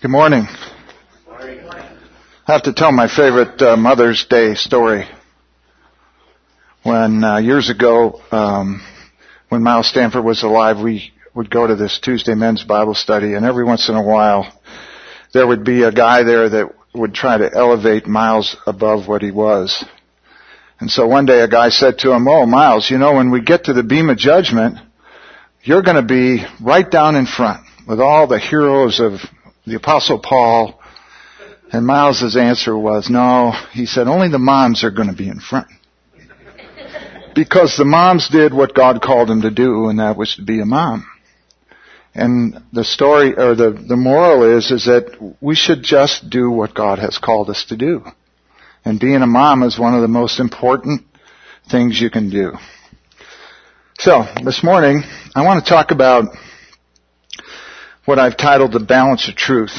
Good morning. I have to tell my favorite Mother's Day story. When years ago, when Miles Stanford was alive, we would go to this Tuesday men's Bible study, and every once in a while there would be a guy there that would try to elevate Miles above what he was. And so one day a guy said to him, "Oh, Miles, you know, when we get to the beam of judgment, you're going to be right down in front with all the heroes of the Apostle Paul." And Miles's answer was, "No," he said, "only the moms are going to be in front." Because the moms did what God called them to do, and that was to be a mom. And the story, or the moral is that we should just do what God has called us to do. And being a mom is one of the most important things you can do. So, this morning, I want to talk about what I've titled The Balance of Truth.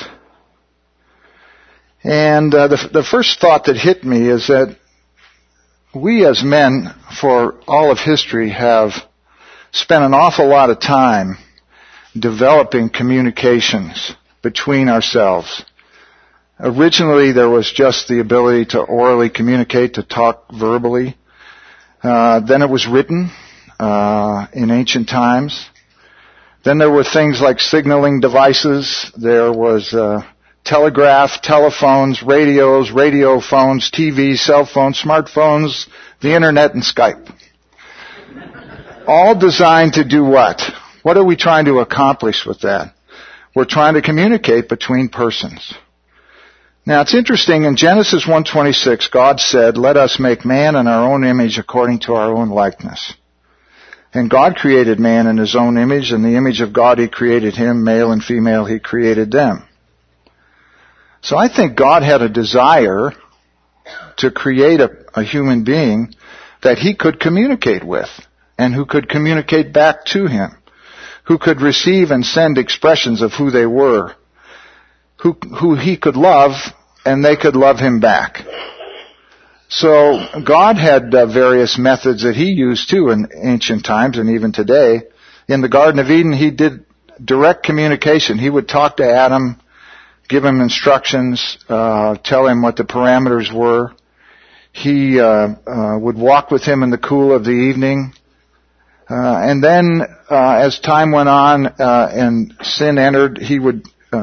And the first thought that hit me is that we as men, for all of history, have spent an awful lot of time developing communications between ourselves. Originally, there was just the ability to orally communicate, to talk verbally. Then it was written in ancient times. Then there were things like signaling devices. There was telegraph, telephones, radios, radio phones, TVs, cell phones, smartphones, the internet, and Skype. All designed to do what? What are we trying to accomplish with that? We're trying to communicate between persons. Now it's interesting, in Genesis 1:26, God said, "Let us make man in our own image according to our own likeness." And God created man in his own image. In the image of God he created him, male and female he created them. So I think God had a desire to create a human being that he could communicate with, and who could communicate back to him, who could receive and send expressions of who they were, who he could love, and they could love him back. So God had various methods that he used too in ancient times and even today. In the Garden of Eden, he did direct communication. He would talk to Adam, give him instructions, tell him what the parameters were. He would walk with him in the cool of the evening. And then as time went on and sin entered, he would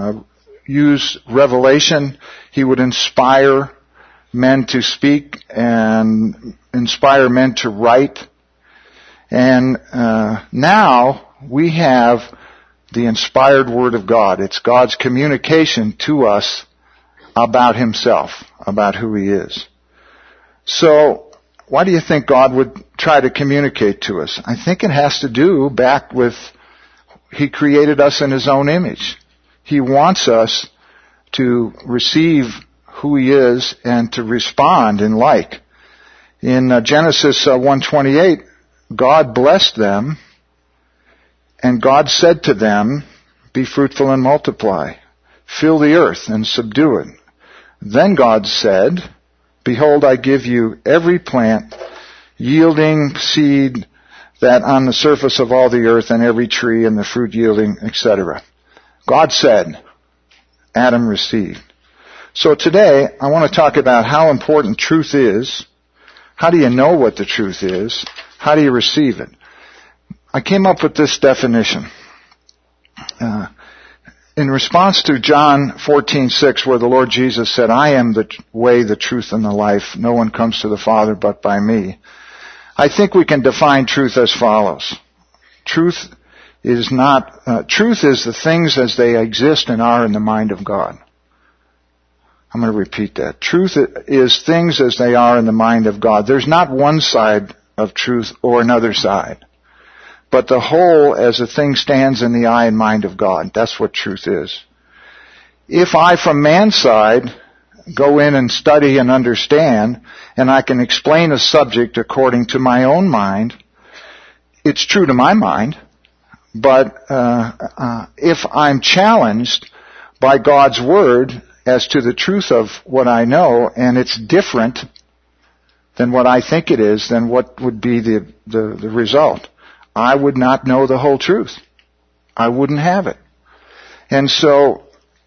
use revelation. He would inspire men to speak and inspire men to write. And now we have the inspired Word of God. It's God's communication to us about himself, about who he is. So, why do you think God would try to communicate to us? I think it has to do back with he created us in his own image. He wants us to receive who he is and to respond in like. In Genesis 1:28, God blessed them, and God said to them, "Be fruitful and multiply, fill the earth and subdue it." Then God said, "Behold, I give you every plant yielding seed that on the surface of all the earth, and every tree and the fruit yielding," etc. God said, Adam received. So today, I want to talk about how important truth is. How do you know what the truth is? How do you receive it? I came up with this definition. In response to John 14:6, where the Lord Jesus said, "I am the way, the truth, and the life. No one comes to the Father but by me." I think we can define truth as follows. Truth is the things as they exist and are in the mind of God. I'm going to repeat that. Truth is things as they are in the mind of God. There's not one side of truth or another side, but the whole as a thing stands in the eye and mind of God. That's what truth is. If I, from man's side, go in and study and understand, and I can explain a subject according to my own mind, it's true to my mind. But if I'm challenged by God's Word as to the truth of what I know, and it's different than what I think it is, then what would be the result? I would not know the whole truth. I wouldn't have it. And so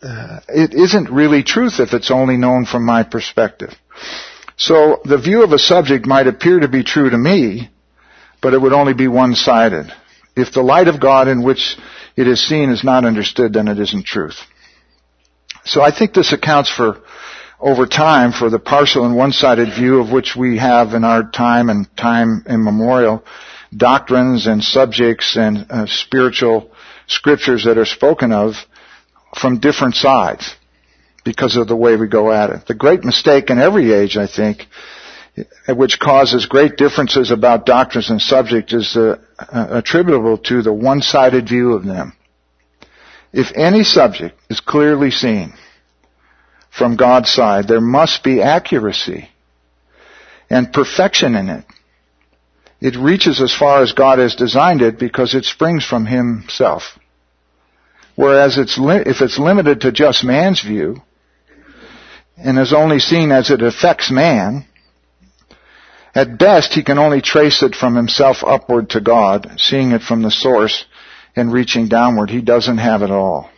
it isn't really truth if it's only known from my perspective. So the view of a subject might appear to be true to me, but it would only be one-sided. If the light of God in which it is seen is not understood, then it isn't truth. So I think this accounts for, over time, for the partial and one-sided view of which we have in our time and time immemorial, doctrines and subjects and spiritual scriptures that are spoken of from different sides because of the way we go at it. The great mistake in every age, I think, which causes great differences about doctrines and subjects is attributable to the one-sided view of them. If any subject is clearly seen from God's side, there must be accuracy and perfection in it. It reaches as far as God has designed it because it springs from Himself. Whereas if it's limited to just man's view and is only seen as it affects man, at best he can only trace it from himself upward to God, seeing it from the source and reaching downward. He doesn't have it all.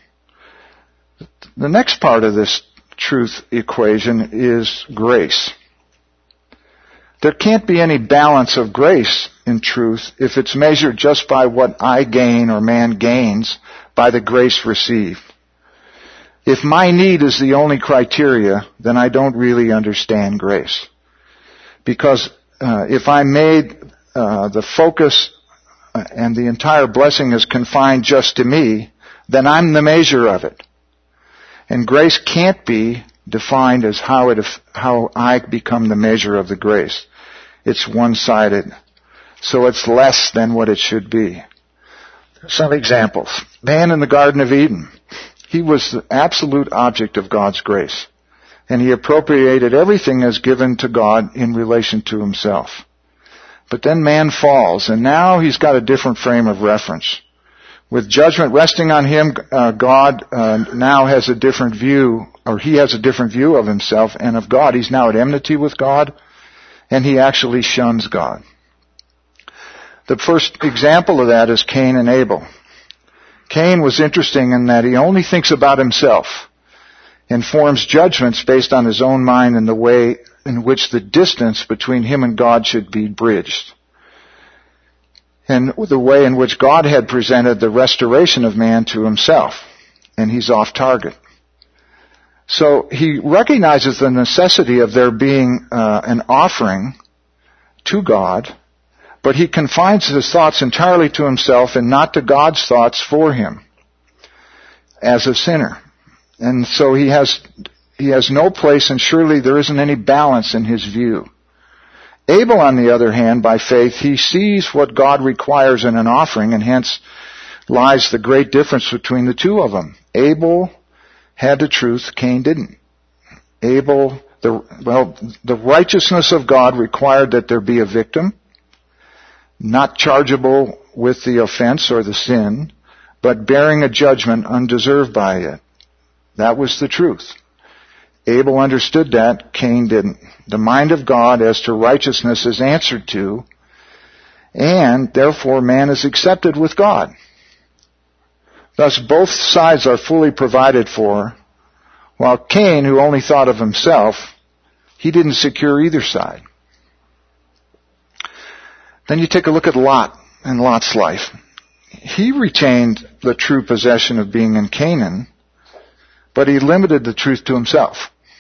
The next part of this truth equation is grace. There can't be any balance of grace in truth if it's measured just by what I gain or man gains by the grace received. If my need is the only criteria, then I don't really understand grace. Because if I made the focus and the entire blessing is confined just to me, then I'm the measure of it. And grace can't be defined as how I become the measure of the grace. It's one-sided. So it's less than what it should be. Some examples. Man in the Garden of Eden. He was the absolute object of God's grace. And he appropriated everything as given to God in relation to himself. But then man falls, and now he's got a different frame of reference. With judgment resting on him, God now has a different view, or he has a different view of himself and of God. He's now at enmity with God, and he actually shuns God. The first example of that is Cain and Abel. Cain was interesting in that he only thinks about himself and forms judgments based on his own mind and the way in which the distance between him and God should be bridged. And the way in which God had presented the restoration of man to himself. And he's off target. So he recognizes the necessity of there being an offering to God, but he confines his thoughts entirely to himself and not to God's thoughts for him as a sinner. And so he has no place, and surely there isn't any balance in his view. Abel, on the other hand, by faith, he sees what God requires in an offering, and hence lies the great difference between the two of them. Abel had the truth, Cain didn't. Abel, the righteousness of God required that there be a victim, not chargeable with the offense or the sin, but bearing a judgment undeserved by it. That was the truth. Abel understood that, Cain didn't. The mind of God as to righteousness is answered to, and therefore man is accepted with God. Thus both sides are fully provided for, while Cain, who only thought of himself, he didn't secure either side. Then you take a look at Lot and Lot's life. He retained the true possession of being in Canaan, but he limited the truth to himself.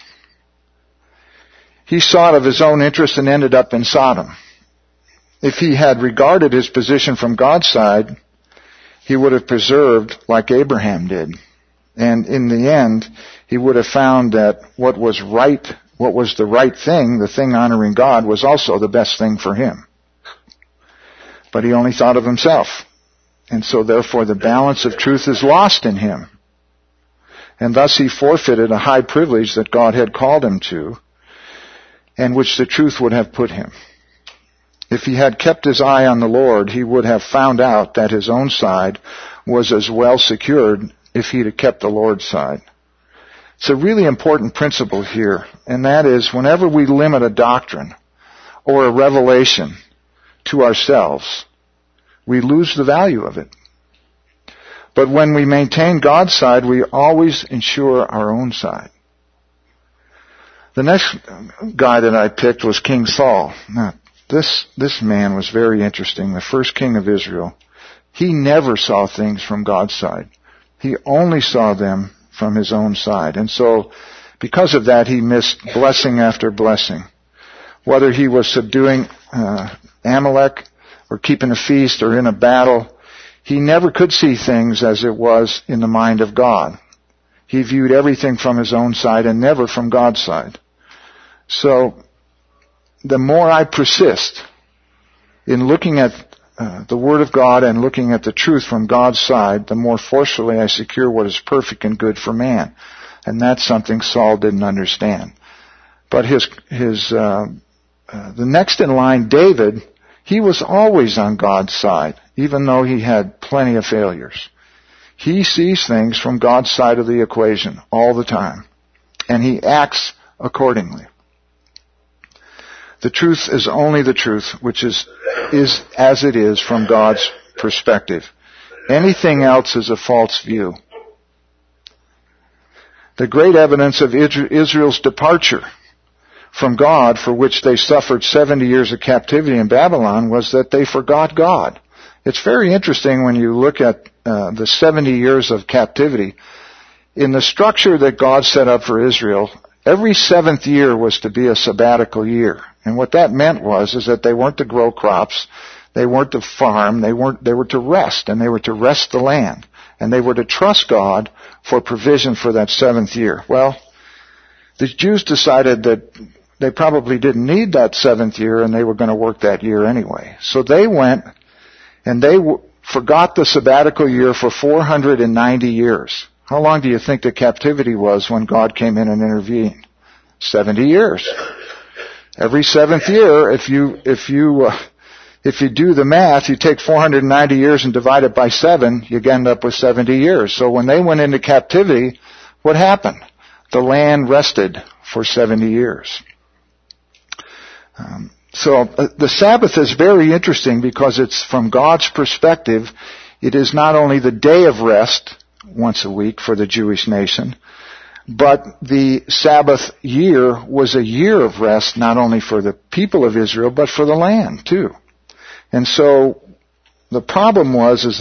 He sought of his own interest and ended up in Sodom. If he had regarded his position from God's side, he would have preserved like Abraham did. And in the end, he would have found that what was the right thing, the thing honoring God, was also the best thing for him. But he only thought of himself. And so therefore the balance of truth is lost in him. And thus he forfeited a high privilege that God had called him to, and which the truth would have put him. If he had kept his eye on the Lord, he would have found out that his own side was as well secured if he'd have kept the Lord's side. It's a really important principle here, and that is whenever we limit a doctrine or a revelation to ourselves, we lose the value of it. But when we maintain God's side, we always ensure our own side. The next guy that I picked was King Saul. Now, this man was very interesting, the first king of Israel. He never saw things from God's side. He only saw them from his own side. And so, because of that, he missed blessing after blessing. Whether he was subduing Amalek or keeping a feast or in a battle, he never could see things as it was in the mind of God. He viewed everything from his own side and never from God's side. So, the more I persist in looking at the Word of God and looking at the truth from God's side, the more forcefully I secure what is perfect and good for man. And that's something Saul didn't understand. But the next in line, David, he was always on God's side, even though he had plenty of failures. He sees things from God's side of the equation all the time, and he acts accordingly. The truth is only the truth, which is as it is from God's perspective. Anything else is a false view. The great evidence of Israel's departure from God, for which they suffered 70 years of captivity in Babylon, was that they forgot God. It's very interesting when you look at the 70 years of captivity. In the structure that God set up for Israel, every seventh year was to be a sabbatical year. And what that meant is that they weren't to grow crops, they weren't to farm, they were to rest, and they were to rest the land. And they were to trust God for provision for that seventh year. Well, the Jews decided that they probably didn't need that seventh year, and they were going to work that year anyway. So they went, and they forgot the sabbatical year for 490 years. How long do you think the captivity was when God came in and intervened? 70 years. Every seventh year, if you do the math, you take 490 years and divide it by 7, you end up with 70 years. So when they went into captivity, what happened? The land rested for 70 years. So the Sabbath is very interesting because it's from God's perspective. It is not only the day of rest once a week for the Jewish nation, but the Sabbath year was a year of rest not only for the people of Israel, but for the land too. And so the problem is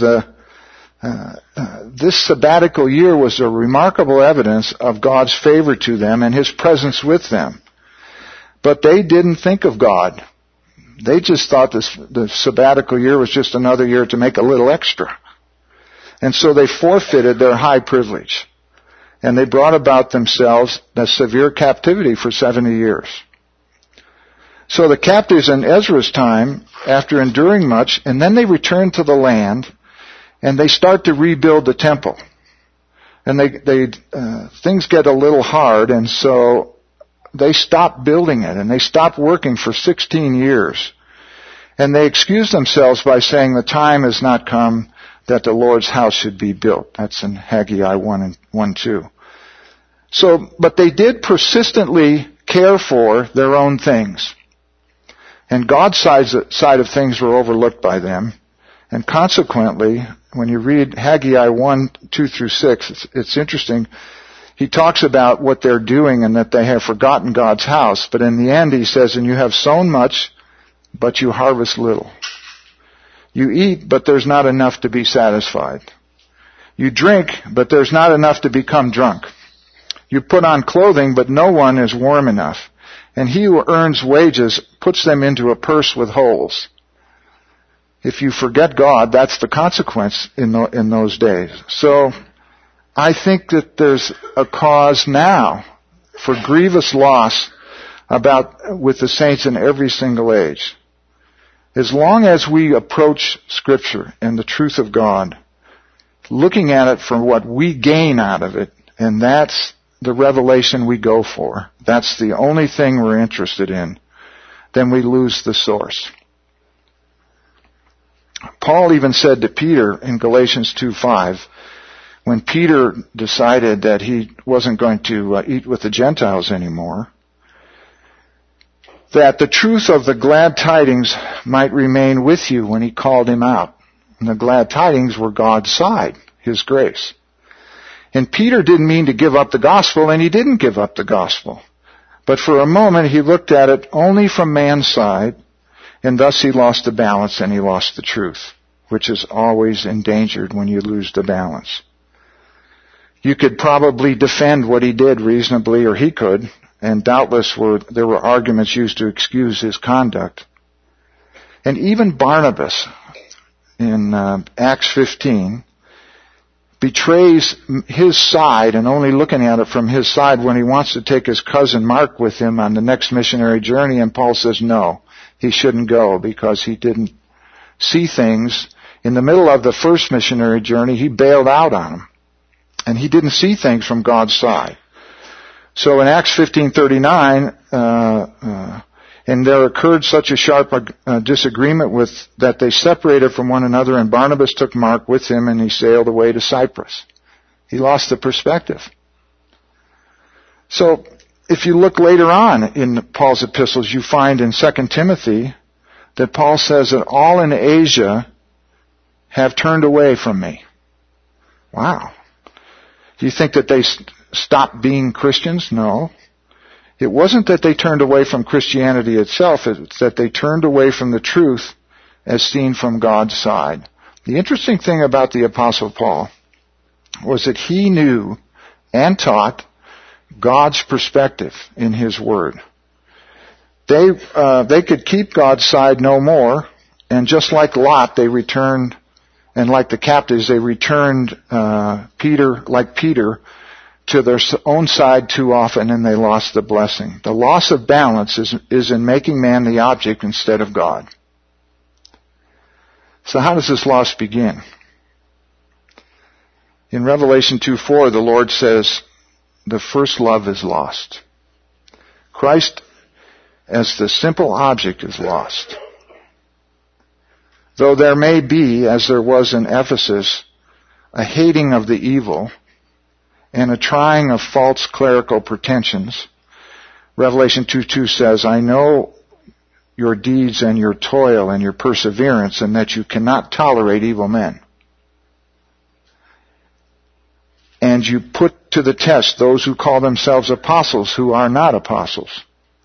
this sabbatical year was a remarkable evidence of God's favor to them and His presence with them. But they didn't think of God. They just thought the sabbatical year was just another year to make a little extra. And so they forfeited their high privilege. And they brought about themselves a severe captivity for 70 years. So the captives in Ezra's time, after enduring much, and then they return to the land, and they start to rebuild the temple. And things get a little hard, and so they stop building it, and they stop working for 16 years. And they excuse themselves by saying the time has not come that the Lord's house should be built. That's in Haggai 1:2. So, but they did persistently care for their own things. And God's side of things were overlooked by them. And consequently, when you read Haggai 1:2-6, it's interesting. He talks about what they're doing and that they have forgotten God's house. But in the end, he says, and you have sown much, but you harvest little. You eat, but there's not enough to be satisfied. You drink, but there's not enough to become drunk. You put on clothing, but no one is warm enough. And he who earns wages puts them into a purse with holes. If you forget God, that's the consequence in those days. So, I think that there's a cause now for grievous loss with the saints in every single age. As long as we approach Scripture and the truth of God, looking at it for what we gain out of it, and that's the revelation we go for, that's the only thing we're interested in, then we lose the source. Paul even said to Peter in Galatians 2:5, when Peter decided that he wasn't going to eat with the Gentiles anymore, that the truth of the glad tidings might remain with you when he called him out. And the glad tidings were God's side, His grace. And Peter didn't mean to give up the gospel, and he didn't give up the gospel. But for a moment, he looked at it only from man's side, and thus he lost the balance and he lost the truth, which is always endangered when you lose the balance. You could probably defend what he did reasonably, or he could, and doubtless there were arguments used to excuse his conduct. And even Barnabas, in Acts 15, betrays his side, and only looking at it from his side, when he wants to take his cousin Mark with him on the next missionary journey, and Paul says no, he shouldn't go because he didn't see things. In the middle of the first missionary journey, he bailed out on him, and he didn't see things from God's side. So in Acts 15:39, and there occurred such a sharp disagreement that they separated from one another, and Barnabas took Mark with him, and he sailed away to Cyprus. He lost the perspective. So if you look later on in Paul's epistles, you find in 2 Timothy that Paul says that all in Asia have turned away from me. Wow. Do you think that they stopped being Christians? No. It wasn't that they turned away from Christianity itself, it's that they turned away from the truth as seen from God's side. The interesting thing about the Apostle Paul was that he knew and taught God's perspective in his Word. They could keep God's side no more, and just like Lot, they returned, and like the captives, they returned Peter to their own side too often, and they lost the blessing. The loss of balance is in making man the object instead of God. So how does this loss begin? In Revelation 2:4, the Lord says, the first love is lost. Christ as the simple object is lost. Though there may be, as there was in Ephesus, a hating of the evil, and a trying of false clerical pretensions. Revelation 2:2 says, I know your deeds and your toil and your perseverance, and that you cannot tolerate evil men. And you put to the test those who call themselves apostles who are not apostles.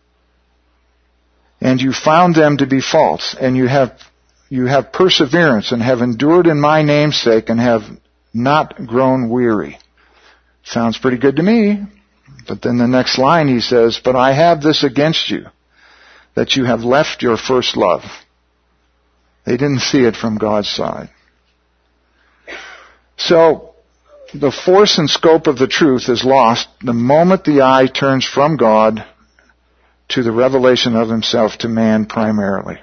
And you found them to be false, and you have perseverance and have endured in my name's sake and have not grown weary. Sounds pretty good to me. But then the next line he says, but I have this against you, that you have left your first love. They didn't see it from God's side. So, the force and scope of the truth is lost the moment the eye turns from God to the revelation of himself to man primarily.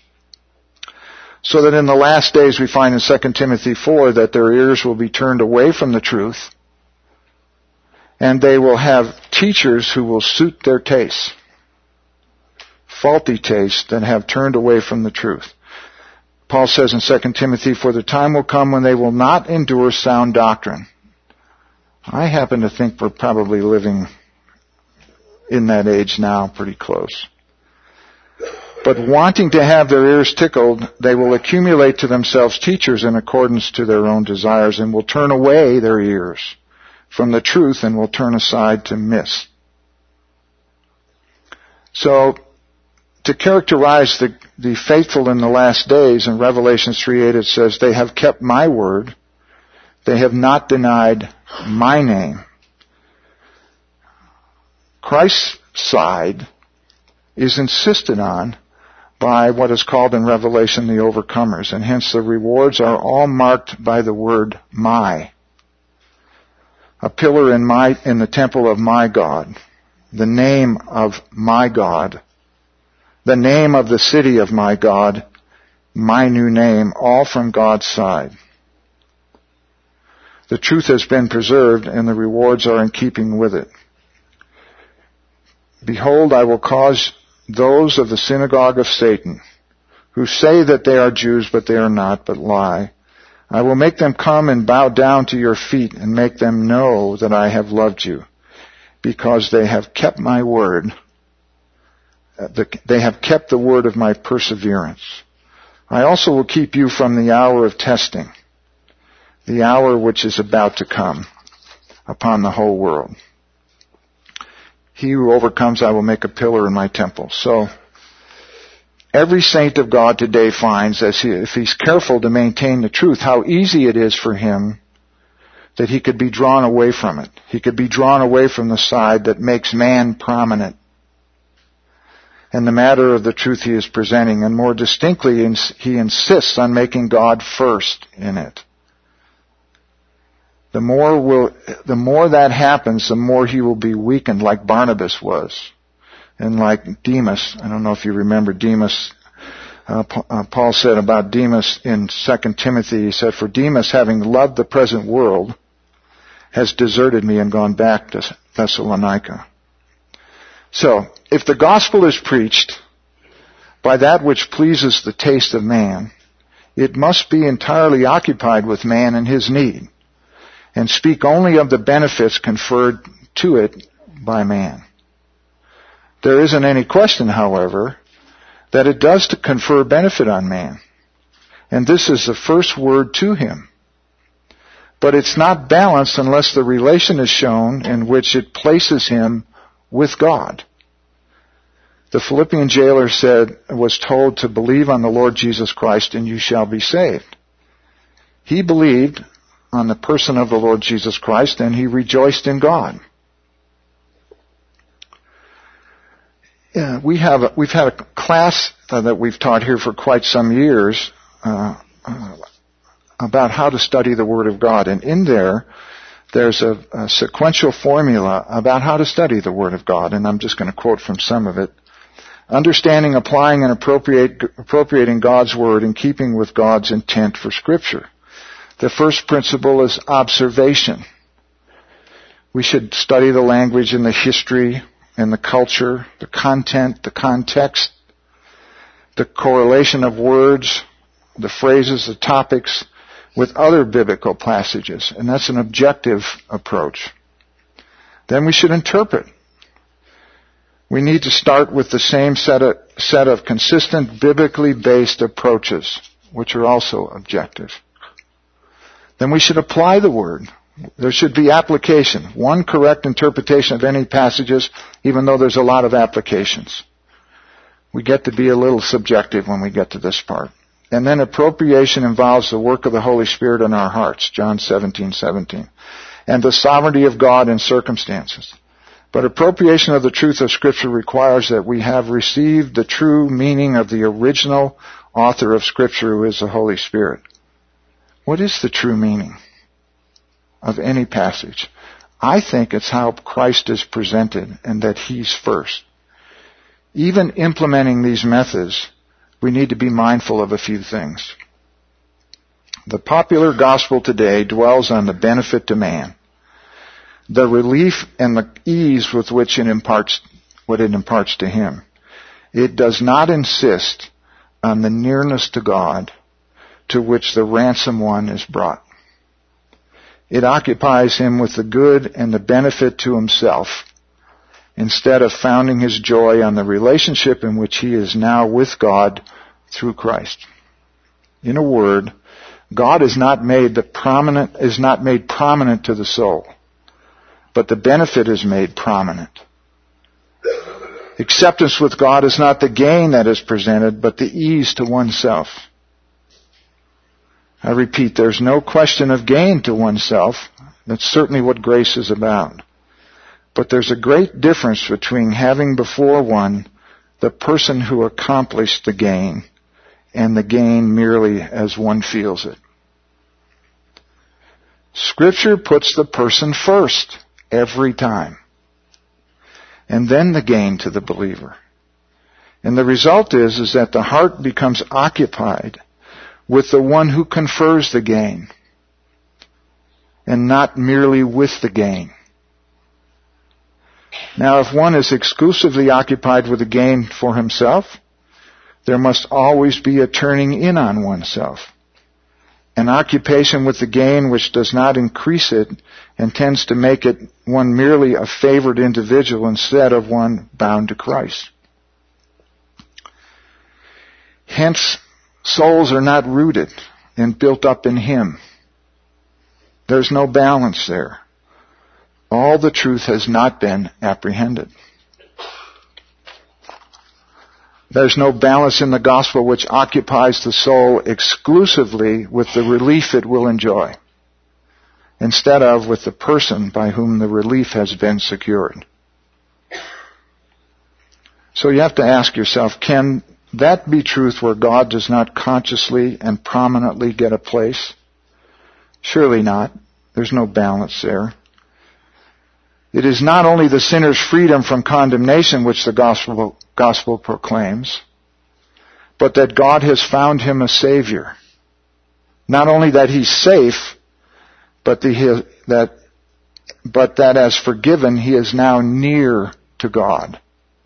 So that in the last days we find in 2 Timothy 4 that their ears will be turned away from the truth, and they will have teachers who will suit their tastes, faulty tastes that have turned away from the truth. Paul says in 2 Timothy, for the time will come when they will not endure sound doctrine. I happen to think we're probably living in that age now, pretty close. But wanting to have their ears tickled, they will accumulate to themselves teachers in accordance to their own desires, and will turn away their ears from the truth and will turn aside to myths. So, to characterize the faithful in the last days, in Revelation 3:8 it says, they have kept my word, they have not denied my name. Christ's side is insisted on by what is called in Revelation the overcomers, and hence the rewards are all marked by the word my. A pillar in the temple of my God, the name of my God, the name of the city of my God, my new name, all from God's side. The truth has been preserved, and the rewards are in keeping with it. Behold, I will cause those of the synagogue of Satan, who say that they are Jews, but they are not, but lie. I will make them come and bow down to your feet and make them know that I have loved you, because they have kept my word. They have kept the word of my perseverance. I also will keep you from the hour of testing, the hour which is about to come upon the whole world. He who overcomes, I will make a pillar in my temple. So, every saint of God today finds, if he's careful to maintain the truth, how easy it is for him that he could be drawn away from it. He could be drawn away from the side that makes man prominent in the matter of the truth he is presenting, and more distinctly, he insists on making God first in it. The more that happens, the more he will be weakened, like Barnabas was. And like Demas, I don't know if you remember Demas, Paul said about Demas in 2 Timothy, he said, "For Demas, having loved the present world, has deserted me and gone back to Thessalonica." So, if the gospel is preached by that which pleases the taste of man, it must be entirely occupied with man and his need, and speak only of the benefits conferred to it by man. There isn't any question, however, that it does to confer benefit on man. And this is the first word to him. But it's not balanced unless the relation is shown in which it places him with God. The Philippian jailer was told to believe on the Lord Jesus Christ and you shall be saved. He believed on the person of the Lord Jesus Christ and he rejoiced in God. We've had a class that we've taught here for quite some years about how to study the Word of God. And in there's a sequential formula about how to study the Word of God. And I'm just going to quote from some of it. Understanding, applying, and appropriating God's Word in keeping with God's intent for Scripture. The first principle is observation. We should study the language and the history and the culture, the content, the context, the correlation of words, the phrases, the topics with other biblical passages. And that's an objective approach. Then we should interpret. We need to start with the same set of consistent, biblically based approaches, which are also objective. Then we should apply the Word. There should be application. One correct interpretation of any passages, even though there's a lot of applications. We get to be a little subjective when we get to this part. And then appropriation involves the work of the Holy Spirit in our hearts, John 17:17, and the sovereignty of God in circumstances. But appropriation of the truth of Scripture requires that we have received the true meaning of the original author of Scripture, who is the Holy Spirit. What is the true meaning of any passage? I think it's how Christ is presented and that He's first. Even implementing these methods, we need to be mindful of a few things. The popular gospel today dwells on the benefit to man, the relief and the ease with which it imparts to him. It does not insist on the nearness to God to which the ransom one is brought. It occupies him with the good and the benefit to himself, instead of founding his joy on the relationship in which he is now with God through Christ. In a word, God is not made prominent to the soul, but the benefit is made prominent. Acceptance with God is not the gain that is presented, but the ease to oneself. I repeat, there's no question of gain to oneself. That's certainly what grace is about. But there's a great difference between having before one the person who accomplished the gain and the gain merely as one feels it. Scripture puts the person first every time, and then the gain to the believer. And the result is that the heart becomes occupied with the one who confers the gain, and not merely with the gain. Now, if one is exclusively occupied with the gain for himself, there must always be a turning in on oneself, an occupation with the gain which does not increase it and tends to make it one merely a favored individual instead of one bound to Christ. Hence, souls are not rooted and built up in Him. There's no balance there. All the truth has not been apprehended. There's no balance in the gospel which occupies the soul exclusively with the relief it will enjoy, instead of with the person by whom the relief has been secured. So you have to ask yourself, can that be truth where God does not consciously and prominently get a place? Surely not. There's no balance there. It is not only the sinner's freedom from condemnation which the gospel proclaims, but that God has found him a Savior. Not only that he's safe, but that as forgiven, he is now near to God.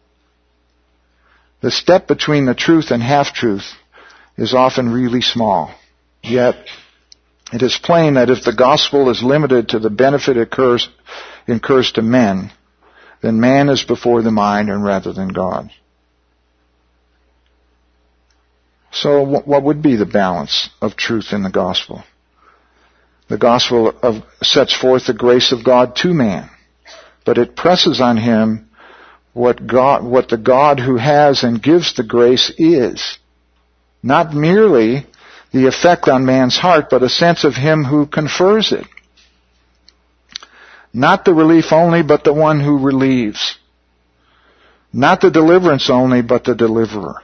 The step between the truth and half-truth is often really small. Yet, it is plain that if the gospel is limited to the benefit it incurs to men, then man is before the mind and rather than God. So what would be the balance of truth in the gospel? The gospel sets forth the grace of God to man, but it presses on him what the God who has and gives the grace is. Not merely the effect on man's heart, but a sense of him who confers it. Not the relief only, but the one who relieves. Not the deliverance only, but the deliverer.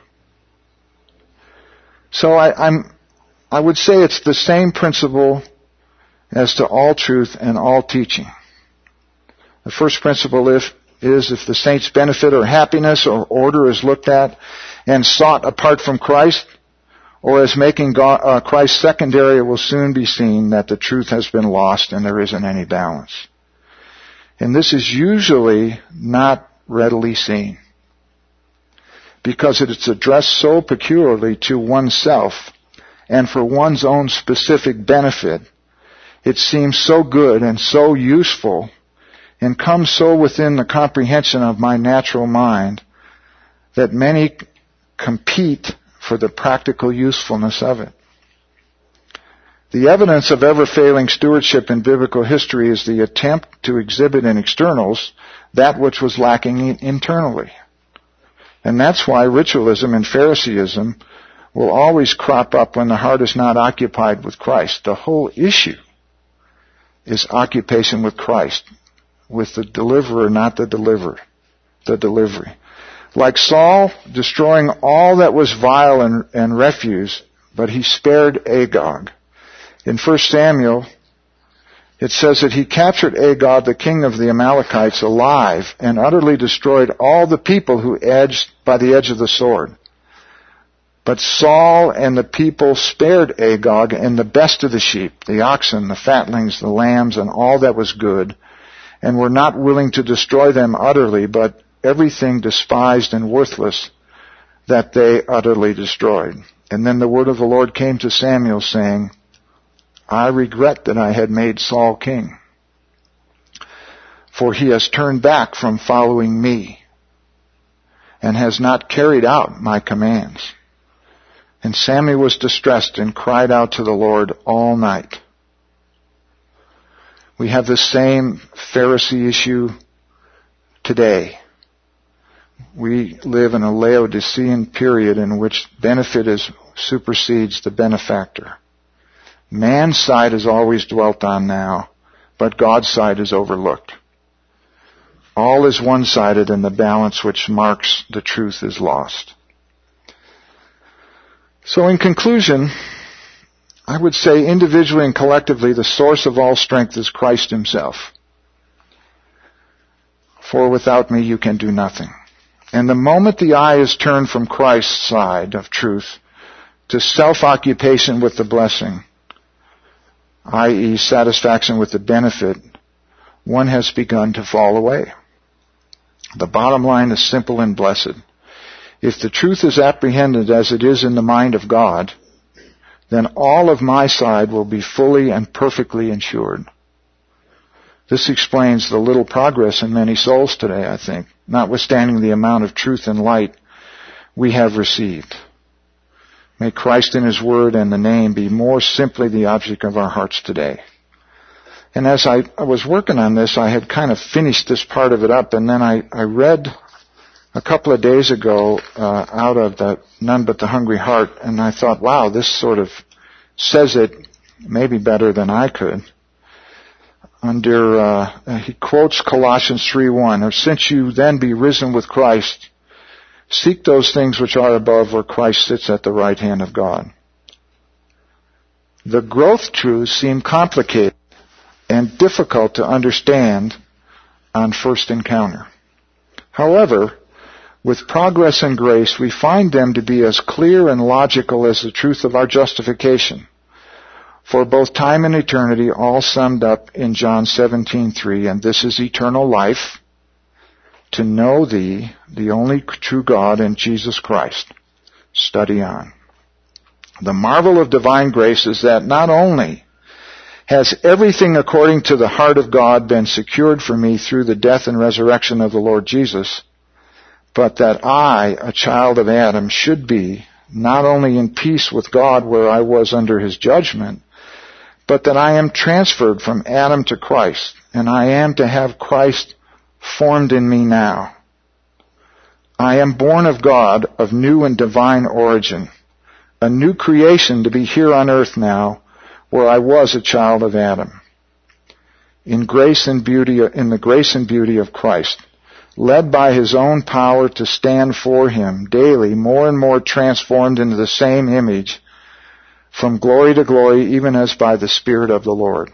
So I would say it's the same principle as to all truth and all teaching. The first principle is if the saint's benefit or happiness or order is looked at and sought apart from Christ, or as making Christ secondary, it will soon be seen that the truth has been lost and there isn't any balance. And this is usually not readily seen, because it is addressed so peculiarly to oneself and for one's own specific benefit. It seems so good and so useful and comes so within the comprehension of my natural mind that many compete for the practical usefulness of it. The evidence of ever-failing stewardship in biblical history is the attempt to exhibit in externals that which was lacking internally. And that's why ritualism and Phariseeism will always crop up when the heart is not occupied with Christ. The whole issue is occupation with Christ, with the deliverer, not the delivered, the delivery. Like Saul, destroying all that was vile and refuse, but he spared Agag. In 1 Samuel, it says that he captured Agag, the king of the Amalekites, alive and utterly destroyed all the people who edged by the edge of the sword. But Saul and the people spared Agag and the best of the sheep, the oxen, the fatlings, the lambs, and all that was good, and were not willing to destroy them utterly, but everything despised and worthless that they utterly destroyed. And then the word of the Lord came to Samuel, saying, I regret that I had made Saul king, for he has turned back from following me and has not carried out my commands. And Samuel was distressed and cried out to the Lord all night. We have the same Pharisee issue today. We live in a Laodicean period in which benefit supersedes the benefactor. Man's side is always dwelt on now, but God's side is overlooked. All is one-sided, and the balance which marks the truth is lost. So in conclusion, I would say individually and collectively the source of all strength is Christ himself. For without me you can do nothing. And the moment the eye is turned from Christ's side of truth to self-occupation with the blessing, i.e. satisfaction with the benefit, one has begun to fall away. The bottom line is simple and blessed. If the truth is apprehended as it is in the mind of God, then all of my side will be fully and perfectly insured. This explains the little progress in many souls today, I think, notwithstanding the amount of truth and light we have received. May Christ in His Word and the name be more simply the object of our hearts today. And as I was working on this, I had kind of finished this part of it up, and then I read a couple of days ago out of the None But the Hungry Heart, and I thought, wow, this sort of says it maybe better than I could. He quotes Colossians 3:1, "Or since you then be risen with Christ, seek those things which are above where Christ sits at the right hand of God." The growth truths seem complicated and difficult to understand on first encounter. However, with progress and grace, we find them to be as clear and logical as the truth of our justification. For both time and eternity, all summed up in John 17:3, "And this is eternal life, to know Thee, the only true God, and Jesus Christ." Study on. The marvel of divine grace is that not only has everything according to the heart of God been secured for me through the death and resurrection of the Lord Jesus, but that I, a child of Adam, should be not only in peace with God where I was under his judgment, but that I am transferred from Adam to Christ, and I am to have Christ formed in me now. I am born of God, of new and divine origin, a new creation to be here on earth now, where I was a child of Adam. In the grace and beauty of Christ, led by his own power to stand for him daily, more and more transformed into the same image, from glory to glory, even as by the Spirit of the Lord.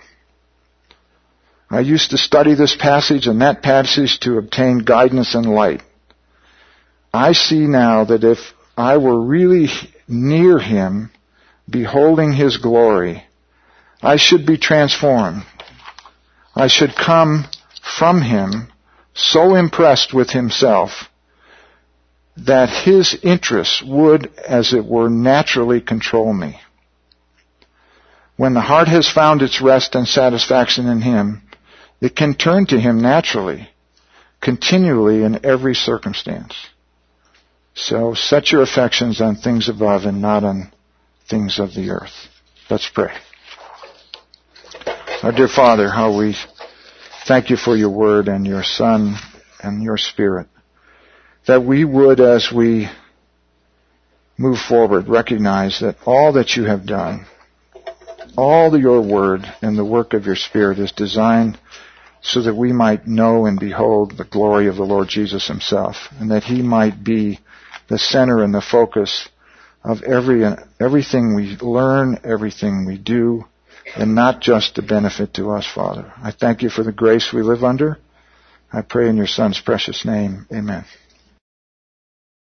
I used to study this passage and that passage to obtain guidance and light. I see now that if I were really near him, beholding his glory, I should be transformed. I should come from him so impressed with himself that his interests would, as it were, naturally control me. When the heart has found its rest and satisfaction in him, it can turn to him naturally, continually in every circumstance. So set your affections on things above and not on things of the earth. Let's pray. Our dear Father, how we thank you for your word and your Son and your Spirit, that we would, as we move forward, recognize that all that you have done, all your word and the work of your Spirit is designed so that we might know and behold the glory of the Lord Jesus himself, and that he might be the center and the focus of everything we learn, everything we do, and not just the benefit to us, Father. I thank you for the grace we live under. I pray in your Son's precious name. Amen.